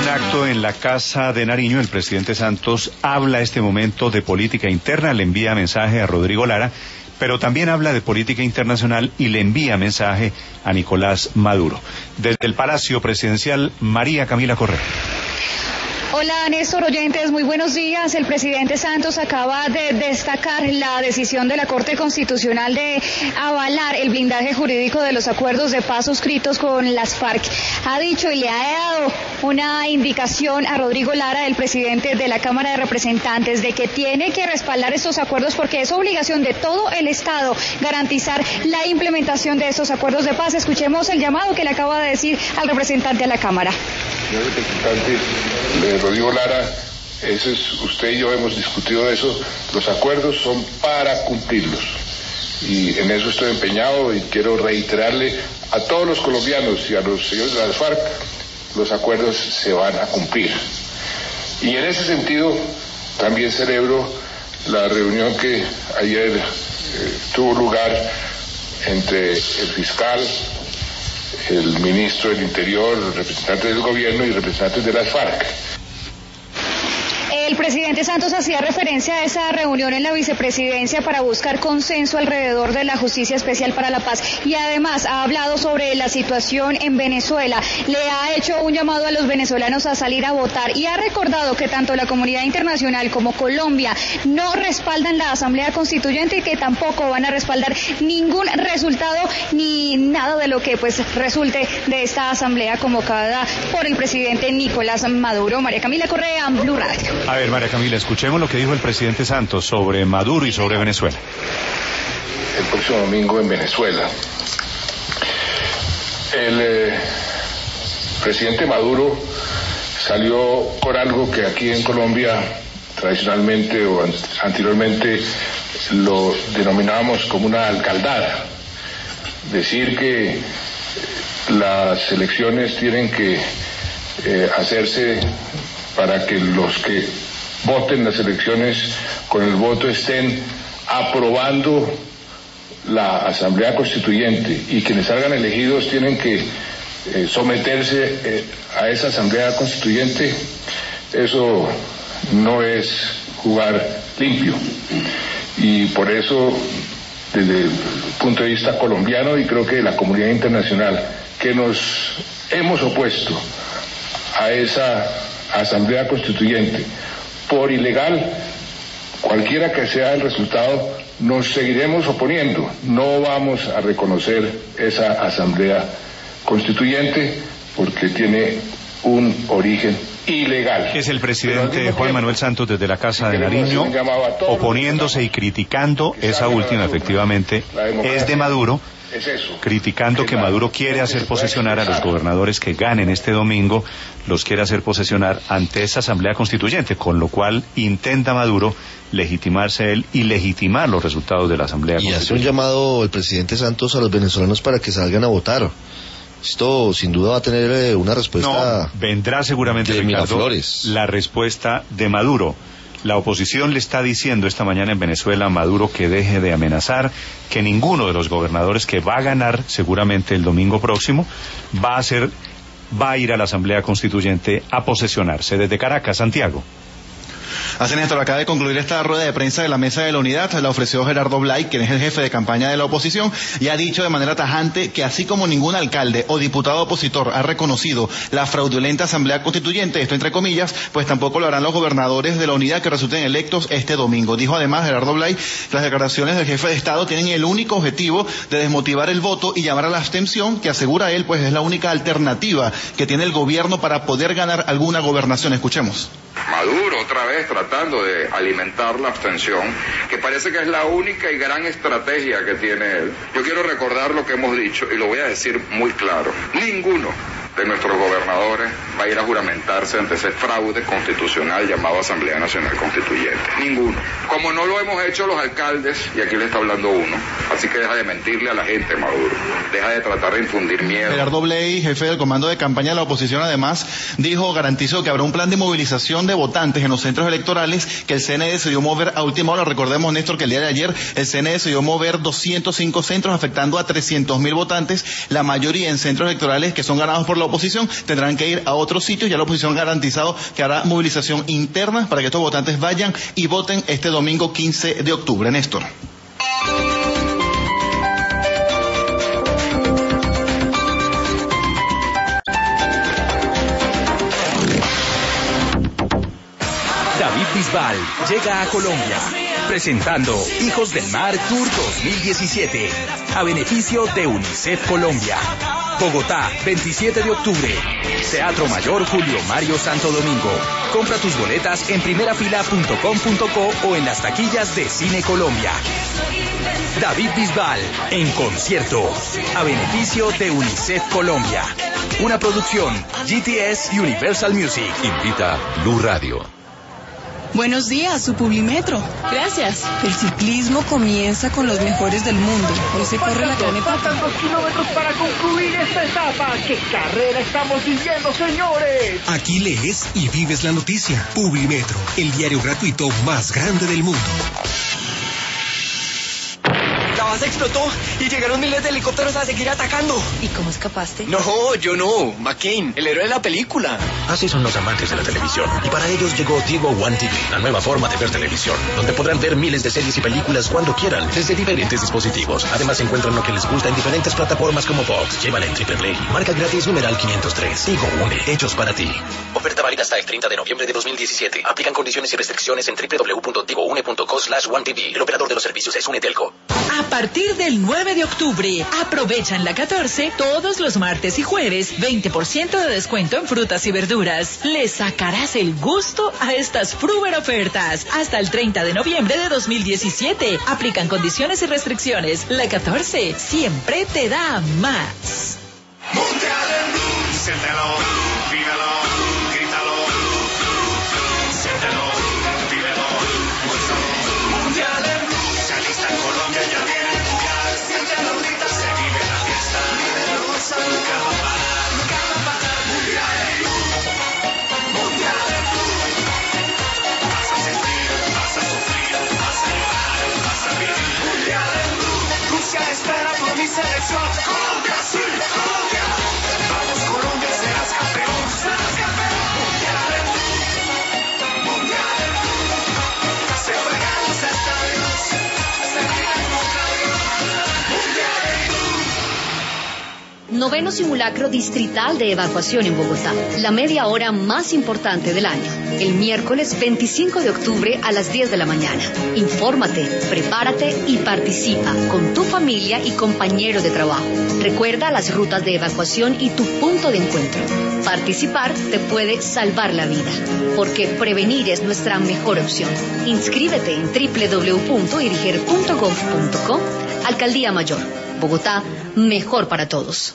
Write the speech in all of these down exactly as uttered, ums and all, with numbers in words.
un acto en la Casa de Nariño, el presidente Santos habla este momento de política interna, le envía mensaje a Rodrigo Lara, pero también habla de política internacional y le envía mensaje a Nicolás Maduro. Desde el Palacio Presidencial, María Camila Correa. Hola Néstor, oyentes, muy buenos días. El presidente Santos acaba de destacar la decisión de la Corte Constitucional de avalar el blindaje jurídico de los acuerdos de paz suscritos con las FARC. Ha dicho y le ha dado una indicación a Rodrigo Lara, el presidente de la Cámara de Representantes, de que tiene que respaldar estos acuerdos porque es obligación de todo el Estado garantizar la implementación de estos acuerdos de paz. Escuchemos el llamado que le acaba de decir al representante a la Cámara. Señor representante de Rodrigo Lara, ese es, usted y yo hemos discutido eso, los acuerdos son para cumplirlos y en eso estoy empeñado y quiero reiterarle a todos los colombianos y a los señores de las FARC, los acuerdos se van a cumplir. Y en ese sentido también celebro la reunión que ayer eh, tuvo lugar entre el fiscal, el ministro del Interior, representantes del gobierno y representantes de las FARC. El presidente Santos hacía referencia a esa reunión en la vicepresidencia para buscar consenso alrededor de la Justicia Especial para la Paz y además ha hablado sobre la situación en Venezuela. Le ha hecho un llamado a los venezolanos a salir a votar y ha recordado que tanto la comunidad internacional como Colombia no respaldan la Asamblea Constituyente y que tampoco van a respaldar ningún resultado ni nada de lo que pues resulte de esta asamblea convocada por el presidente Nicolás Maduro. María Camila Correa, Blue Radio. A ver, María Camila, escuchemos lo que dijo el presidente Santos sobre Maduro y sobre Venezuela. El próximo domingo en Venezuela, el eh, presidente Maduro salió con algo que aquí en Colombia tradicionalmente o anteriormente lo denominábamos como una alcaldada. Decir que las elecciones tienen que eh, hacerse para que los que voten las elecciones con el voto estén aprobando la Asamblea Constituyente y quienes salgan elegidos tienen que eh, someterse eh, a esa Asamblea Constituyente. Eso no es jugar limpio y por eso desde el punto de vista colombiano y creo que de la comunidad internacional que nos hemos opuesto a esa Asamblea Constituyente por ilegal, cualquiera que sea el resultado, nos seguiremos oponiendo. No vamos a reconocer esa Asamblea Constituyente porque tiene un origen ilegal. Es el presidente Juan Manuel Santos desde la Casa de Nariño oponiéndose y criticando esa última, efectivamente, es de Maduro. Es eso. Criticando que Maduro quiere hacer posesionar a los gobernadores que ganen este domingo, los quiere hacer posesionar ante esa Asamblea Constituyente, con lo cual intenta Maduro legitimarse él y legitimar los resultados de la Asamblea Constituyente. Y hace un llamado el presidente Santos a los venezolanos para que salgan a votar. Esto sin duda va a tener una respuesta. No, vendrá seguramente, de Ricardo, Miraflores. La respuesta de Maduro. La oposición le está diciendo esta mañana en Venezuela a Maduro que deje de amenazar, que ninguno de los gobernadores que va a ganar seguramente el domingo próximo va a ser, va a ir a la Asamblea Constituyente a posesionarse. Desde Caracas, Santiago. Así, Néstor, acaba de concluir esta rueda de prensa de la Mesa de la Unidad, la ofreció Gerardo Blay, quien es el jefe de campaña de la oposición, y ha dicho de manera tajante que así como ningún alcalde o diputado opositor ha reconocido la fraudulenta Asamblea Constituyente, esto entre comillas, pues tampoco lo harán los gobernadores de la Unidad que resulten electos este domingo. Dijo además Gerardo Blay, las declaraciones del jefe de Estado tienen el único objetivo de desmotivar el voto y llamar a la abstención, que asegura él, pues es la única alternativa que tiene el gobierno para poder ganar alguna gobernación. Escuchemos. Maduro otra vez tratando de alimentar la abstención, que parece que es la única y gran estrategia que tiene él. Yo quiero recordar lo que hemos dicho y lo voy a decir muy claro. Ninguno de nuestros gobernadores va a ir a juramentarse ante ese fraude constitucional llamado Asamblea Nacional Constituyente. Ninguno. Como no lo hemos hecho los alcaldes, y aquí le está hablando uno, así que deja de mentirle a la gente, Maduro. Deja de tratar de infundir miedo. Gerardo Blay, jefe del comando de campaña de la oposición, además dijo, garantizó que habrá un plan de movilización de votantes en los centros electorales que el C N E decidió mover a última hora. Recordemos, Néstor, que el día de ayer el C N E decidió mover doscientos cinco centros afectando a trescientos mil votantes, la mayoría en centros electorales que son ganados por la oposición, tendrán que ir a otros otros sitios. Ya la oposición ha garantizado que hará movilización interna para que estos votantes vayan y voten este domingo quince de octubre. Néstor. David Bisbal llega a Colombia, presentando Hijos del Mar Tour dos mil diecisiete, a beneficio de UNICEF Colombia. Bogotá, veintisiete de octubre. Teatro Mayor Julio Mario Santo Domingo. Compra tus boletas en primerafila punto com punto co o en las taquillas de Cine Colombia. David Bisbal, en concierto, a beneficio de UNICEF Colombia. Una producción G T S Universal Music. Invita Blue Radio. Buenos días, su Publimetro. Gracias. El ciclismo comienza con los mejores del mundo. Hoy se corre la gran etapa. Faltan dos kilómetros para concluir esta etapa. ¿Qué carrera estamos viviendo, señores? Aquí lees y vives la noticia. Publimetro, el diario gratuito más grande del mundo. La base explotó y llegaron miles de helicópteros a seguir atacando. ¿Y cómo escapaste? No, yo no. McCain, el héroe de la película. Así son los amantes de la televisión. Y para ellos llegó Tigo One T V, la nueva forma de ver televisión, donde podrán ver miles de series y películas cuando quieran, desde diferentes dispositivos. Además encuentran lo que les gusta en diferentes plataformas como Fox. Llévala en Triple Play. Marca gratis numeral quinientos tres. Tigo Une, hechos para ti. Oferta válida hasta el treinta de noviembre de dos mil diecisiete. Aplican condiciones y restricciones en doble u doble u doble u punto tigo une punto co slash one t v. El operador de los servicios es Unetelco. A partir del nueve de octubre, aprovecha en la catorce todos los martes y jueves veinte por ciento de descuento en frutas y verduras. Le sacarás el gusto a estas Fruver ofertas hasta el treinta de noviembre de dos mil diecisiete. Aplican condiciones y restricciones. La catorce siempre te da más. Mundial en Blue, siéntelo, vívelo, grítalo, siéntelo, vívelo, gózalo. Mundial en Blue, se alista en Colombia, ya viene el mundial. Siéntelo, grita, se vive la fiesta, vívelo, gózalo. Nunca va a parar, nunca va a parar. Mundial en Blue, Mundial en Blue. Vas a sentir, vas a sufrir, vas a llorar, vas a vivir. Mundial en Blue, Rusia espera por mi selección. Colombia, sí, Colombia. Vamos, Colombia, serás campeón, serás campeón. Mundial en Blue, Mundial en Blue. Se juegan los estadios, se vive el contrario. Mundial en Blue. Noveno simulacro distrital de evacuación en Bogotá, la media hora más importante del año. El miércoles veinticinco de octubre a las diez de la mañana. Infórmate, prepárate y participa con tu familia y compañero de trabajo. Recuerda las rutas de evacuación y tu punto de encuentro. Participar te puede salvar la vida, porque prevenir es nuestra mejor opción. Inscríbete en doble u doble u doble u punto iriger punto gov punto co. Alcaldía Mayor, Bogotá, mejor para todos.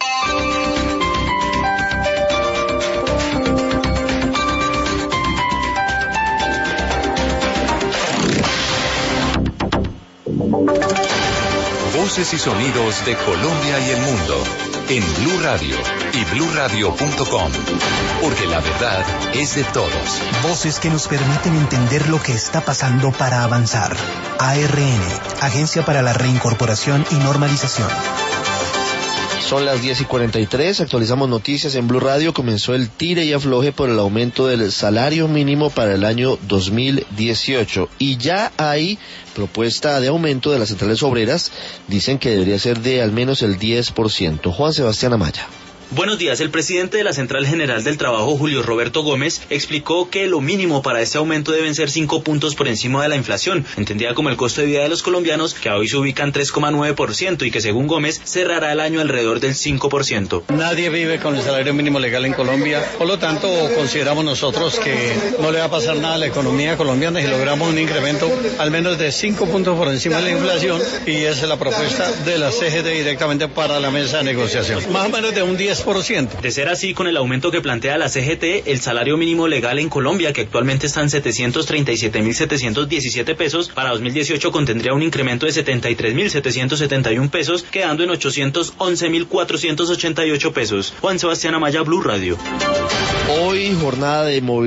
Voces y sonidos de Colombia y el mundo en Blue Radio y blue radio punto com, porque la verdad es de todos. Voces que nos permiten entender lo que está pasando para avanzar. A R N, Agencia para la Reincorporación y Normalización. Son las diez y cuarenta y tres, actualizamos noticias en Blue Radio. Comenzó el tire y afloje por el aumento del salario mínimo para el año dos mil dieciocho y ya hay propuesta de aumento de las centrales obreras. Dicen que debería ser de al menos el diez por ciento. Juan Sebastián Amaya. Buenos días. El presidente de la Central General del Trabajo, Julio Roberto Gómez, explicó que lo mínimo para este aumento deben ser cinco puntos por encima de la inflación, entendida como el costo de vida de los colombianos, que hoy se ubica en tres coma nueve por ciento y que, según Gómez, cerrará el año alrededor del cinco por ciento. Nadie vive con el salario mínimo legal en Colombia, por lo tanto consideramos nosotros que no le va a pasar nada a la economía colombiana si logramos un incremento al menos de cinco puntos por encima de la inflación, y esa es la propuesta de la C G T directamente para la mesa de negociación, más o menos de un diez por ciento. De ser así, con el aumento que plantea la C G T, el salario mínimo legal en Colombia, que actualmente está en setecientos treinta y siete mil setecientos diecisiete pesos, para dos mil dieciocho contendría un incremento de setenta y tres mil setecientos setenta y uno pesos, quedando en ochocientos once mil cuatrocientos ochenta y ocho pesos. Juan Sebastián Amaya, Blue Radio. Hoy jornada de movilidad